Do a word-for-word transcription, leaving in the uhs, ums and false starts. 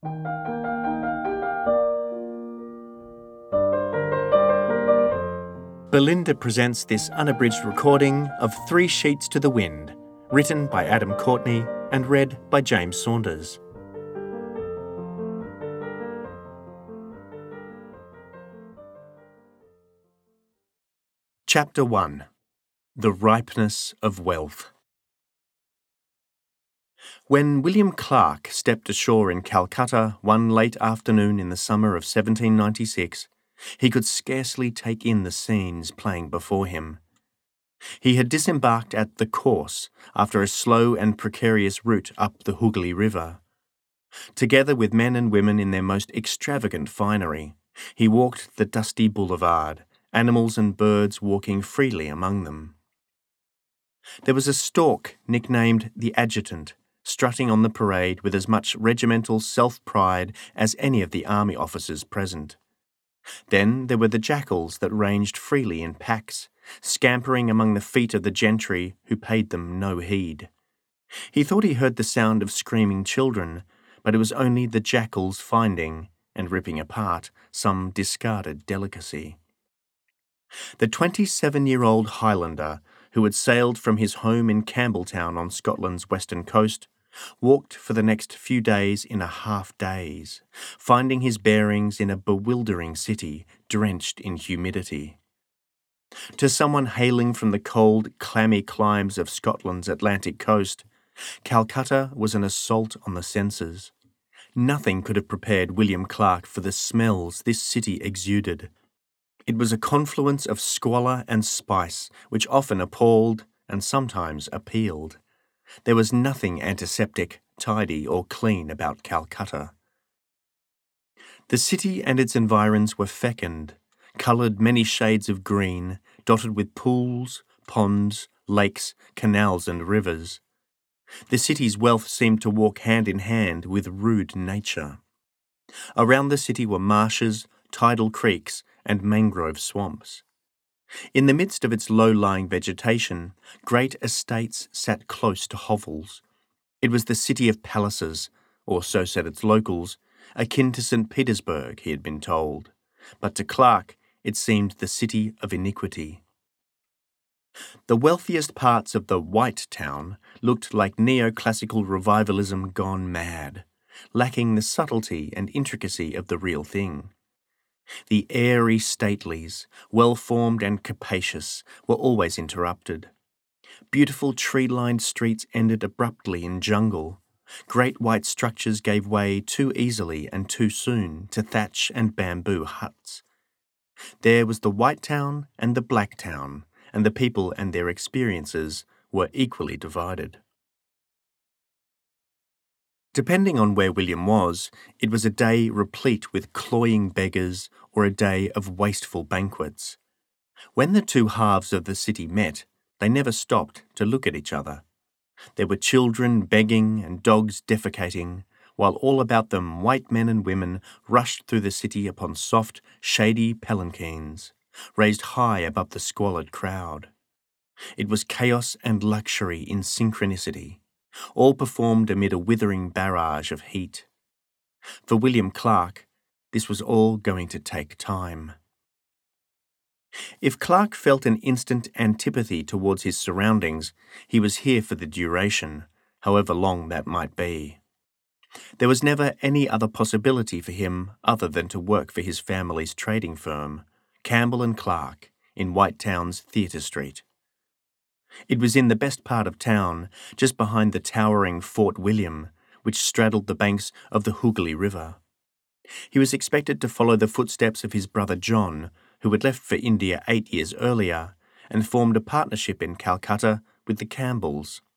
Belinda presents this unabridged recording of Three Sheets to the Wind, written by Adam Courtney and read by James Saunders. Chapter one. The Ripeness of Wealth. When William Clark stepped ashore in Calcutta one late afternoon in the summer of seventeen ninety-six, he could scarcely take in the scenes playing before him. He had disembarked at the Course after a slow and precarious route up the Hooghly River. Together with men and women in their most extravagant finery, he walked the dusty boulevard, animals and birds walking freely among them. There was a stork nicknamed the Adjutant, strutting on the parade with as much regimental self-pride as any of the army officers present. Then there were the jackals that ranged freely in packs, scampering among the feet of the gentry who paid them no heed. He thought he heard the sound of screaming children, but it was only the jackals finding and ripping apart some discarded delicacy. The twenty-seven-year-old Highlander, who had sailed from his home in Campbelltown on Scotland's western coast, walked for the next few days in a half-daze, finding his bearings in a bewildering city drenched in humidity. To someone hailing from the cold, clammy climes of Scotland's Atlantic coast, Calcutta was an assault on the senses. Nothing could have prepared William Clark for the smells this city exuded. It was a confluence of squalor and spice which often appalled and sometimes appealed. There was nothing antiseptic, tidy or clean about Calcutta. The city and its environs were fecund, coloured many shades of green, dotted with pools, ponds, lakes, canals and rivers. The city's wealth seemed to walk hand in hand with rude nature. Around the city were marshes, tidal creeks and mangrove swamps. In the midst of its low-lying vegetation, great estates sat close to hovels. It was the city of palaces, or so said its locals, akin to Saint Petersburg, he had been told. But to Clark, it seemed the city of iniquity. The wealthiest parts of the White Town looked like neoclassical revivalism gone mad, lacking the subtlety and intricacy of the real thing. The airy statelies, well-formed and capacious, were always interrupted. Beautiful tree-lined streets ended abruptly in jungle. Great white structures gave way too easily and too soon to thatch and bamboo huts. There was the White Town and the Black Town, and the people and their experiences were equally divided. Depending on where William was, it was a day replete with cloying beggars or a day of wasteful banquets. When the two halves of the city met, they never stopped to look at each other. There were children begging and dogs defecating, while all about them white men and women rushed through the city upon soft, shady palanquins, raised high above the squalid crowd. It was chaos and luxury in synchronicity, all performed amid a withering barrage of heat. For William Clark, this was all going to take time. If Clark felt an instant antipathy towards his surroundings, he was here for the duration, however long that might be. There was never any other possibility for him other than to work for his family's trading firm, Campbell and Clark, in White Town's Theatre Street. It was in the best part of town, just behind the towering Fort William, which straddled the banks of the Hooghly River. He was expected to follow the footsteps of his brother John, who had left for India eight years earlier and formed a partnership in Calcutta with the Campbells.